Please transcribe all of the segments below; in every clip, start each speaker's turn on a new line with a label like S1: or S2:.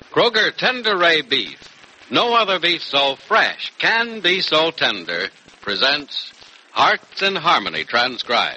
S1: Kroger Tender Ray Beef. No other beef so fresh can be so tender. Presents Hearts in Harmony transcribed.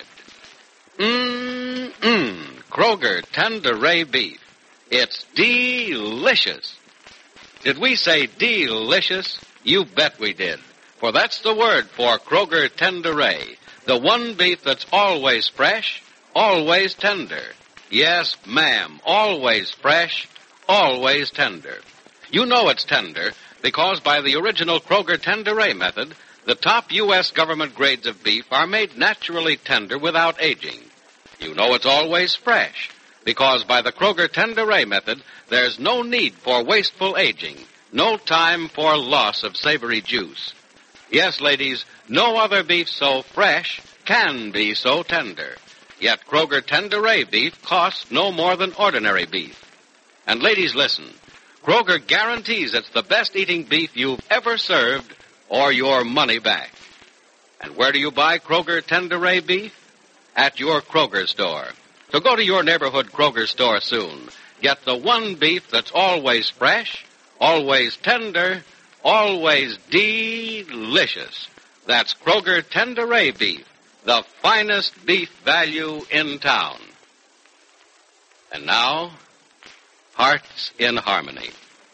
S1: Kroger Tender Ray Beef. It's delicious. Did we say delicious? You bet we did. For that's the word for Kroger Tender Ray. The one beef that's always fresh, always tender. Yes, ma'am, always fresh, always tender. You know it's tender because by the original Kroger Tender Ray method, the top U.S. government grades of beef are made naturally tender without aging. You know it's always fresh because by the Kroger Tender Ray method, there's no need for wasteful aging, no time for loss of savory juice. Yes, ladies, no other beef so fresh can be so tender. Yet Kroger Tender Ray beef costs no more than ordinary beef. And ladies, listen. Kroger guarantees it's the best eating beef you've ever served or your money back. And where do you buy Kroger Tender Ray beef? At your Kroger store. So go to your neighborhood Kroger store soon. Get the one beef that's always fresh, always tender, always delicious. That's Kroger Tender Ray beef, the finest beef value in town. And now, Hearts in Harmony.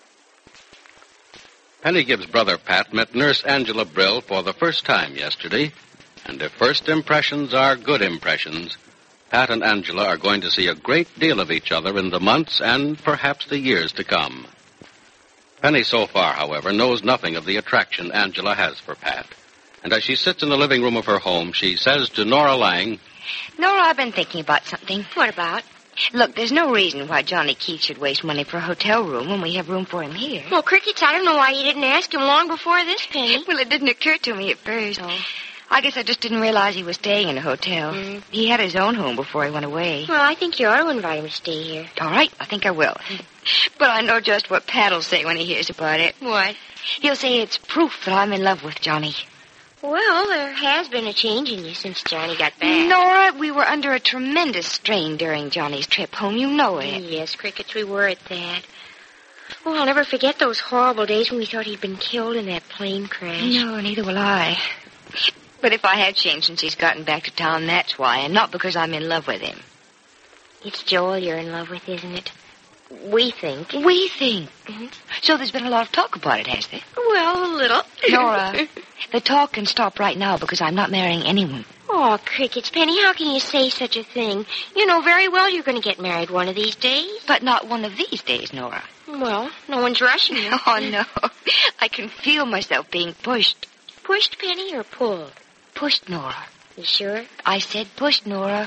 S1: Penny Gibbs' brother Pat met Nurse Angela Brill for the first time yesterday, and if first impressions are good impressions, Pat and Angela are going to see a great deal of each other in the months and perhaps the years to come. Penny, so far, however, knows nothing of the attraction Angela has for Pat. And as she sits in the living room of her home, she says to Nora Lang,
S2: Nora, I've been thinking about something.
S3: What about?
S2: Look, there's no reason why Johnny Keith should waste money for a hotel room when we have room for him here.
S3: Well, Crickets, I don't know why you didn't ask him long before this, Penny.
S2: Well, it didn't occur to me at first.
S3: Oh.
S2: I guess I just didn't realize he was staying in a hotel. He had his own home before he went away.
S3: Well, I think you ought to invite him to stay here.
S2: All right, I think I will. But I know just what Pat'll say when he hears about it.
S3: What?
S2: He'll say it's proof that I'm in love with Johnny.
S3: Well, there has been a change in you since Johnny got back.
S2: Nora, we were under a tremendous strain during Johnny's trip home. You know it.
S3: Yes, Crickets, we were at that. Oh, I'll never forget those horrible days when we thought he'd been killed in that plane crash.
S2: No, neither will I. But if I have changed since he's gotten back to town, that's why, and not because I'm in love with him.
S3: It's Joel you're in love with, isn't it? We think.
S2: We think? Mm-hmm. So there's been a lot of talk about it, has there?
S3: Well, a little.
S2: Nora, the talk can stop right now because I'm not marrying anyone.
S3: Oh, Crickets, Penny, how can you say such a thing? You know very well you're going to get married one of these days.
S2: But not one of these days, Nora.
S3: Well, no one's rushing you.
S2: Oh, no. I can feel myself being pushed.
S3: Pushed, Penny, or pulled?
S2: Pushed, Nora.
S3: You sure?
S2: I said pushed, Nora.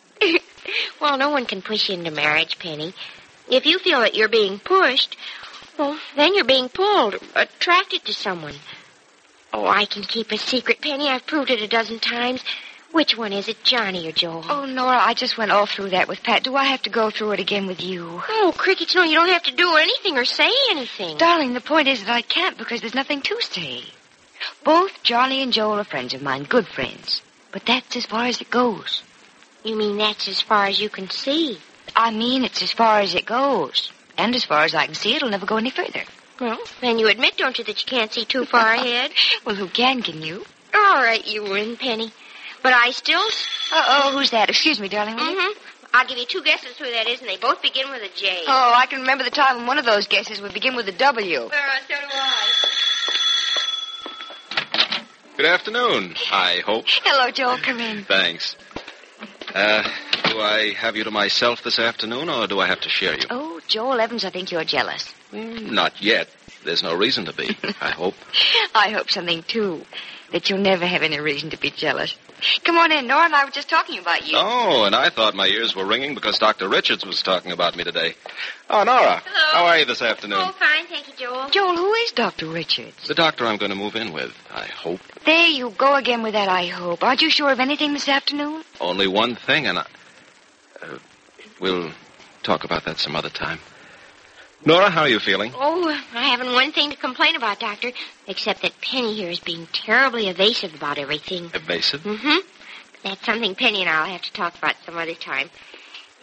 S3: Well, no one can push you into marriage, Penny. If you feel that you're being pushed, well, then you're being pulled, attracted to someone. Oh, I can keep a secret, Penny. I've proved it a dozen times. Which one is it, Johnny or Joel?
S2: Oh, Nora, I just went all through that with Pat. Do I have to go through it again with you?
S3: Oh, Crickets, no, you don't have to do anything or say anything.
S2: Darling, the point is that I can't because there's nothing to say. Both Johnny and Joel are friends of mine, good friends. But that's as far as it goes.
S3: You mean that's as far as you can see?
S2: I mean it's as far as it goes. And as far as I can see, it'll never go any further.
S3: Well, then you admit, don't you, that you can't see too far ahead?
S2: Well, who can you?
S3: All right, you win, Penny. But I still...
S2: Uh-oh, who's that? Excuse me, darling.
S3: Mm-hmm. I'll give you two guesses who that is, and they both begin with a J.
S2: Oh, I can remember the time when one of those guesses would begin with a W.
S3: So do I.
S4: Good afternoon, I hope.
S2: Hello, Joel. Come in.
S4: Thanks. Do I have you to myself this afternoon, or do I have to share you?
S2: Oh, Joel Evans, I think you're jealous.
S4: Not yet. There's no reason to be, I hope.
S2: I hope something, too. That you'll never have any reason to be jealous. Come on in. Nora and I were just talking about you.
S4: Oh, and I thought my ears were ringing because Dr. Richards was talking about me today. Oh, Nora.
S3: Hello.
S4: How are you this afternoon?
S3: Oh, fine, thank you, Joel.
S2: Joel, who is Dr. Richards?
S4: The doctor I'm going to move in with, I hope.
S2: There you go again with that, I hope. Aren't you sure of anything this afternoon?
S4: Only one thing, and we'll talk about that some other time. Nora, how are you feeling?
S3: Oh, I haven't one thing to complain about, Doctor, except that Penny here is being terribly evasive about everything.
S4: Evasive?
S3: Mm-hmm. That's something Penny and I'll have to talk about some other time.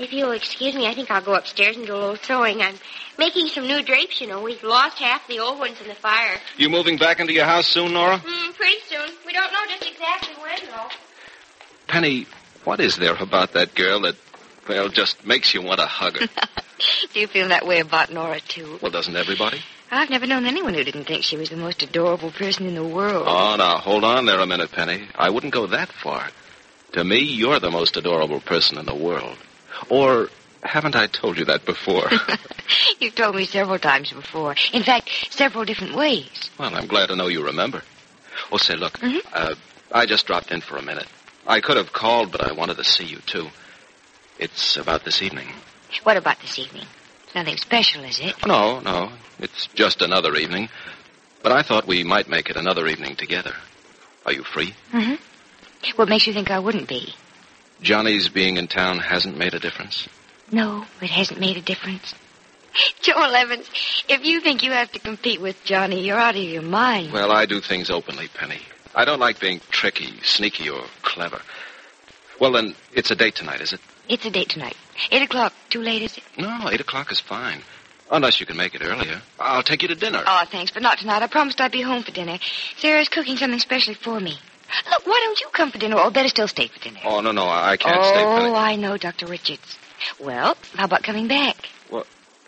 S3: If you'll excuse me, I think I'll go upstairs and do a little sewing. I'm making some new drapes, you know. We've lost half the old ones in the fire.
S4: You moving back into your house soon, Nora?
S3: Pretty soon. We don't know just exactly when, though.
S4: Penny, what is there about that girl that, well, just makes you want to hug her?
S2: Do you feel that way about Nora, too?
S4: Well, doesn't everybody?
S2: I've never known anyone who didn't think she was the most adorable person in the world.
S4: Oh, now, hold on there a minute, Penny. I wouldn't go that far. To me, you're the most adorable person in the world. Or haven't I told you that before?
S2: You've told me several times before. In fact, several different ways.
S4: Well, I'm glad to know you remember. Oh, say, look, I just dropped in for a minute. I could have called, but I wanted to see you, too. It's about this evening.
S2: What about this evening? Nothing special, is it?
S4: No. It's just another evening. But I thought we might make it another evening together. Are you free?
S2: What makes you think I wouldn't be?
S4: Johnny's being in town hasn't made a difference?
S2: No, it hasn't made a difference. Joel Evans, if you think you have to compete with Johnny, you're out of your mind.
S4: Well, I do things openly, Penny. I don't like being tricky, sneaky, or clever. Well, then, it's a date tonight, is it?
S2: It's a date tonight. 8 o'clock. Too late, is it?
S4: No, 8 o'clock is fine. Unless you can make it earlier. I'll take you to dinner.
S2: Oh, thanks, but not tonight. I promised I'd be home for dinner. Sarah's cooking something specially for me. Look, why don't you come for dinner, or better still stay for dinner?
S4: Oh, no, I can't stay, Penny.
S2: Oh, I know, Dr. Richards. Well, how about coming back?
S4: Well,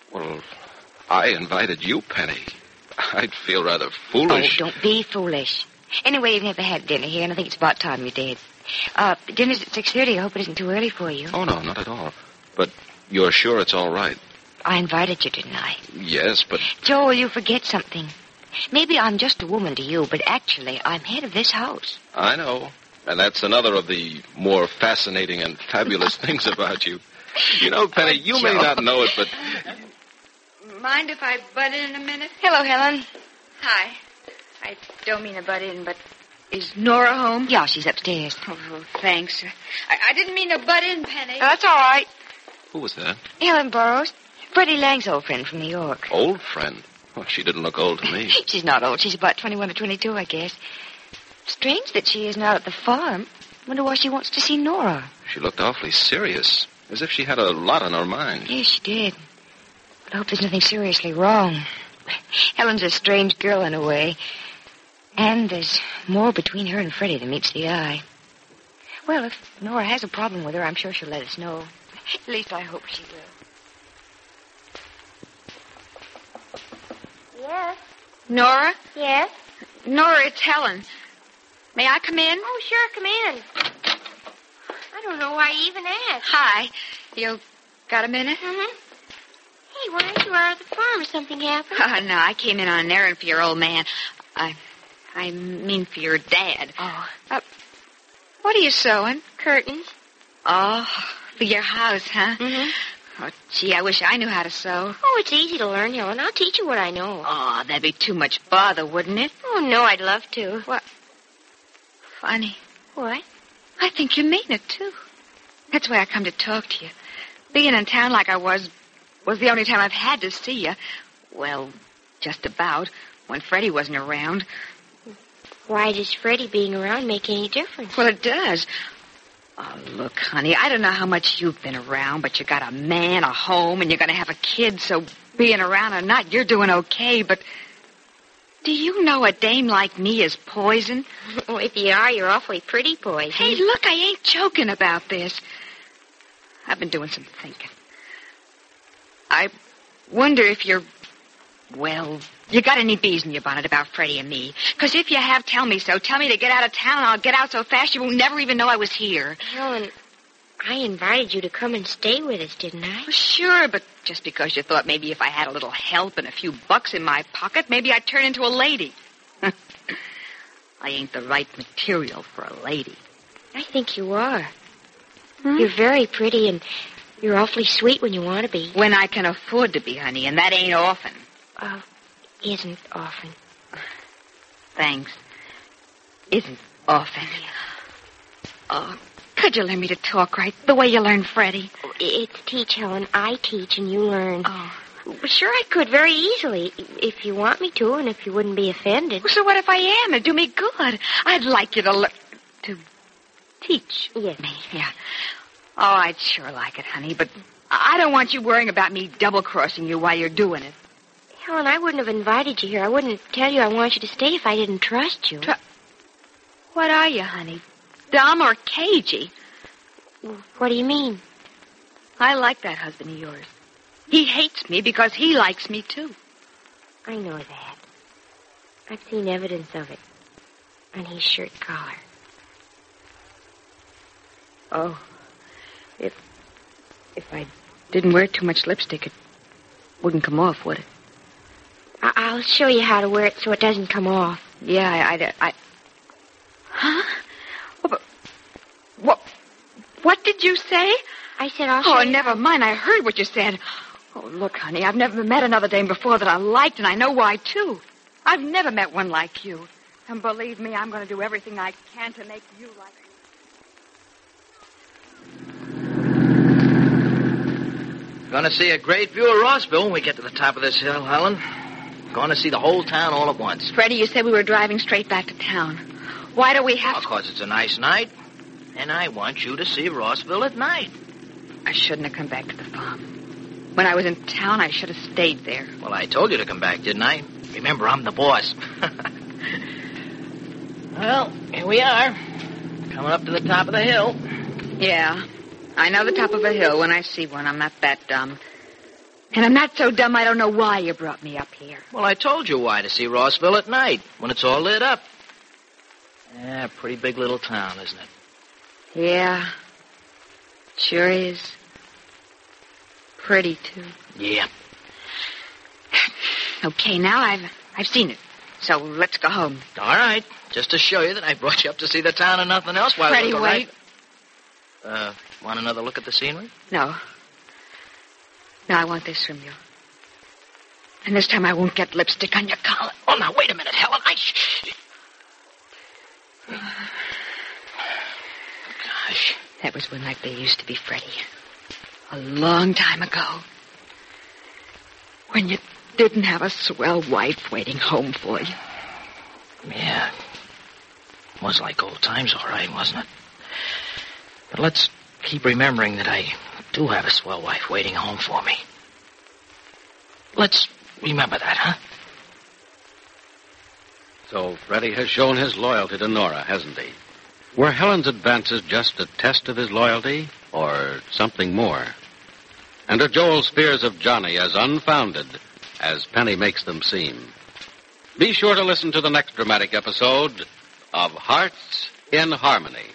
S4: I invited you, Penny. I'd feel rather foolish.
S2: Oh, don't be foolish. Anyway, you've never had dinner here, and I think it's about time you did. Dinner's at 6:30. I hope it isn't too early for you.
S4: Oh, no, not at all. But you're sure it's all right?
S2: I invited you, didn't I?
S4: Yes, but...
S2: Joel, you forget something. Maybe I'm just a woman to you, but actually, I'm head of this house.
S4: I know. And that's another of the more fascinating and fabulous things about you. You know, Penny, you may not know it, but...
S5: Mind if I butt in a minute?
S2: Hello, Helen.
S5: Hi. I don't mean to butt in, but is Nora home?
S2: Yeah, she's upstairs.
S5: Oh, thanks. I didn't mean to butt in, Penny.
S2: That's all right.
S4: Who was that?
S2: Helen Burroughs. Freddie Lang's old friend from New York.
S4: Old friend? Well, she didn't look old to me.
S2: She's not old. She's about 21 or 22, I guess. Strange that she isn't out at the farm. Wonder why she wants to see Nora.
S4: She looked awfully serious, as if she had a lot on her mind.
S2: Yes, she did. But I hope there's nothing seriously wrong. Helen's a strange girl in a way. And there's more between her and Freddie than meets the eye. Well, if Nora has a problem with her, I'm sure she'll let us know. At least I hope she will.
S3: Yes?
S5: Nora?
S3: Yes?
S5: Nora, it's Helen. May I come in?
S3: Oh, sure, come in. I don't know why you even asked.
S5: Hi. You got a minute?
S3: Hey, why aren't you out at the farm? Has something happened?
S5: No, I came in on an errand for your old man. I mean for your dad.
S2: Oh.
S5: What are you sewing?
S3: Curtains.
S5: Oh, for your house, huh? Oh, gee, I wish I knew how to sew.
S3: Oh, it's easy to learn, Helen. I'll teach you what I know.
S5: Oh, that'd be too much bother, wouldn't it?
S3: Oh, no, I'd love to.
S5: What? Funny.
S3: What?
S5: I think you mean it, too. That's why I come to talk to you. Being in town like I was the only time I've had to see you. Well, just about, when Freddie wasn't around.
S3: Why does Freddie being around make any difference?
S5: Well, it does. Oh, look, honey, I don't know how much you've been around, but you got a man, a home, and you're going to have a kid, so being around or not, you're doing okay, but do you know a dame like me is poison?
S3: Oh, if you are, you're awfully pretty, Poison.
S5: Hey, look, I ain't joking about this. I've been doing some thinking. I wonder if you got any bees in your bonnet about Freddie and me. Because if you have, tell me so. Tell me to get out of town, and I'll get out so fast you will never even know I was here.
S3: Helen, I invited you to come and stay with us, didn't I?
S5: Well, sure, but just because you thought maybe if I had a little help and a few bucks in my pocket, maybe I'd turn into a lady. I ain't the right material for a lady.
S3: I think you are. You're very pretty, and you're awfully sweet when you want to be.
S5: When I can afford to be, honey, and that ain't often.
S3: Isn't often.
S5: Thanks. Isn't often. Oh, could you learn me to talk right, the way you learned Freddie?
S3: It's teach, Helen. I teach and you learn.
S5: Oh.
S3: Sure, I could very easily, if you want me to, and if you wouldn't be offended.
S5: Well, so what if I am? It'd do me good. I'd like you to to teach
S3: Yes.
S5: me. Yeah. Oh, I'd sure like it, honey, but I don't want you worrying about me double-crossing you while you're doing it.
S3: Helen, I wouldn't have invited you here. I wouldn't tell you I want you to stay if I didn't trust you.
S5: What are you, honey? Dumb or cagey?
S3: What do you mean?
S5: I like that husband of yours. He hates me because he likes me, too.
S3: I know that. I've seen evidence of it on his shirt collar.
S5: Oh. If I didn't wear too much lipstick, it wouldn't come off, would it?
S3: I'll show you how to wear it so it doesn't come off.
S5: Yeah, Huh? What did you say?
S3: I said I'll show you.
S5: Oh, never mind. I heard what you said. Oh, look, honey, I've never met another dame before that I liked, and I know why, too. I've never met one like you. And believe me, I'm going to do everything I can to make you like me.
S6: Going to see a great view of Rossville when we get to the top of this hill, Helen. Going to see the whole town all at once.
S5: Freddie, you said we were driving straight back to town. Why do we have to...
S6: Because it's a nice night, and I want you to see Rossville at night.
S5: I shouldn't have come back to the farm. When I was in town, I should have stayed there.
S6: Well, I told you to come back, didn't I? Remember, I'm the boss. Well, here we are. Coming up to the top of the hill.
S5: Yeah, I know the top of a hill when I see one. I'm not that dumb. And I'm not so dumb I don't know why you brought me up here.
S6: Well, I told you why, to see Rossville at night, when it's all lit up. Yeah, pretty big little town, isn't it?
S5: Yeah, sure is. Pretty, too.
S6: Yeah.
S5: Okay, now I've seen it. So let's go home.
S6: All right. Just to show you that I brought you up to see the town and nothing else. While
S5: Freddie, wait.
S6: Want another look at the scenery?
S5: No. No, I want this from you. And this time I won't get lipstick on your collar.
S6: Oh, now, wait a minute, Helen. Gosh.
S5: That was when like they used to be, Freddie. A long time ago. When you didn't have a swell wife waiting home for you.
S6: Yeah. It was like old times, all right, wasn't it? But let's keep remembering that I do have a swell wife waiting home for me. Let's remember that, huh?
S1: So Freddie has shown his loyalty to Nora, hasn't he? Were Helen's advances just a test of his loyalty, or something more? And are Joel's fears of Johnny as unfounded as Penny makes them seem? Be sure to listen to the next dramatic episode of Hearts in Harmony.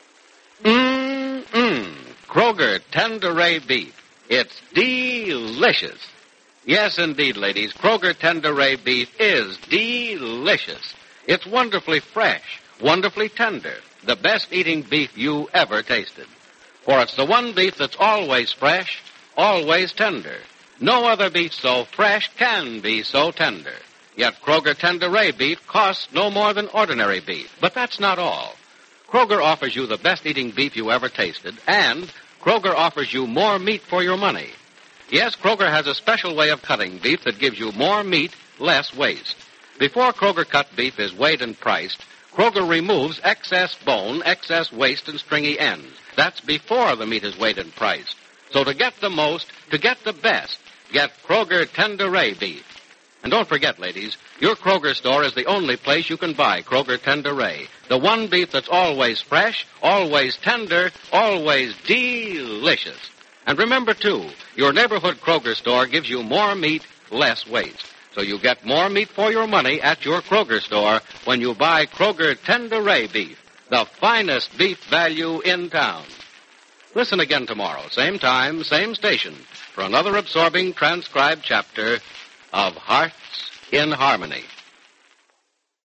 S1: Kroger Tender-Ray beef. It's delicious. Yes, indeed, ladies, Kroger Tender-Ray beef is delicious. It's wonderfully fresh, wonderfully tender, the best eating beef you ever tasted. For it's the one beef that's always fresh, always tender. No other beef so fresh can be so tender. Yet Kroger Tender-Ray beef costs no more than ordinary beef. But that's not all. Kroger offers you the best eating beef you ever tasted, and Kroger offers you more meat for your money. Yes, Kroger has a special way of cutting beef that gives you more meat, less waste. Before Kroger cut beef is weighed and priced, Kroger removes excess bone, excess waste, and stringy ends. That's before the meat is weighed and priced. So to get the most, to get the best, get Kroger Tender-Ray beef. And don't forget, ladies, your Kroger store is the only place you can buy Kroger Tender-Ray. The one beef that's always fresh, always tender, always delicious. And remember, too, your neighborhood Kroger store gives you more meat, less waste. So you get more meat for your money at your Kroger store when you buy Kroger Tender-Ray beef, the finest beef value in town. Listen again tomorrow, same time, same station, for another absorbing transcribed chapter of Hearts in Harmony.